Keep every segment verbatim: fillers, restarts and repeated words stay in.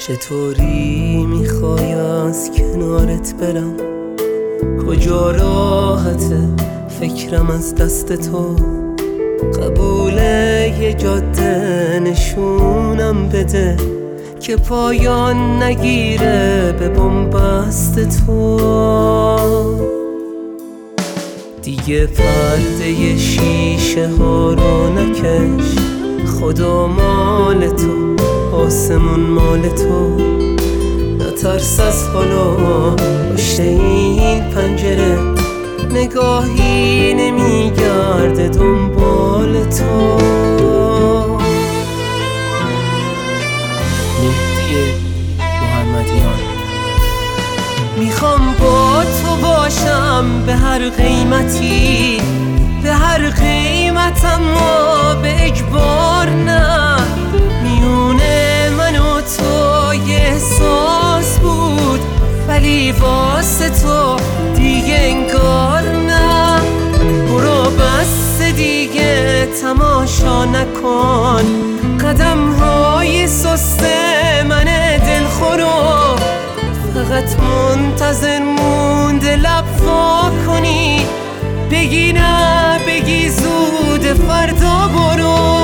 چطوری میخوای از کنارت برم؟ کجا راحته فکرم از دست تو؟ قبوله یه جاده نشونم بده که پایان نگیره به بنبست تو. دیگه پرده شیشه ها رو نکش، خدا مال تو، آسمون مال تو. نترس از حالا پشت این پنجره، نگاهی نمیگرده دنبال تو. مهدی محمدیان. میخوام با تو باشم به هر قیمتی، به هر قیمت، اما به اجبار نه. میونه من و تو یه احساس بود، ولی واسه تو دیگه انگار نه. برو بس دیگه تماشا نکن قدم های سست من دلخورو، فقط منتظر مونده لب وا کنی، بگی نه بگی زود فردا برو.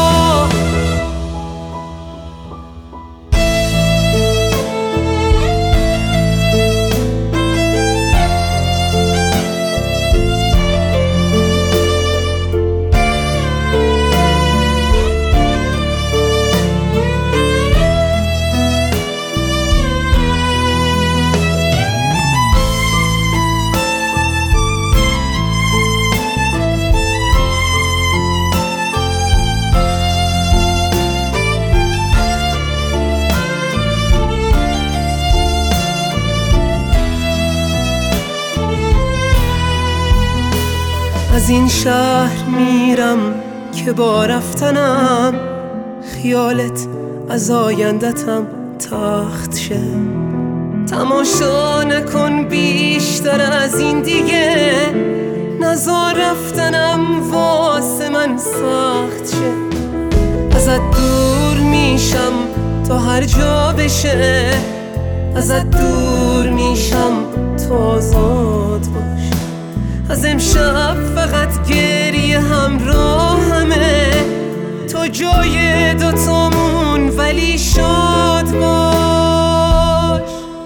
از این شهر میرم که با رفتنم خیالت از آیندتم تخت شه. تماشا نکن بیشتر از این دیگه، نزار رفتنم واسه من سخت شه. ازت دور میشم تا هر جا بشه، ازت دور میشم تا آزاد باش. از امشب فقط گریه همراهمه، تو جای دوتامون ولی شاد باش.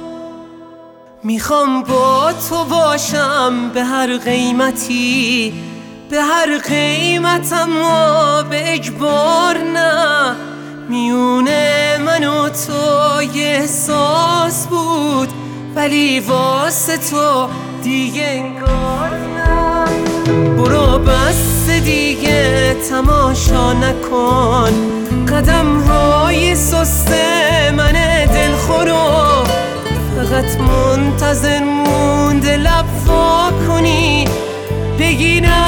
میخوام با تو باشم به هر قیمتی، به هر قیمت، اما به اجبار نه. میونه من و تو یه احساس بود، ولی واسه تو دیگه انگار نه. برو بس دیگه تماشا نکن قدم های سست من دلخورو، فقط منتظر مونده لب وا کنی، بگی نه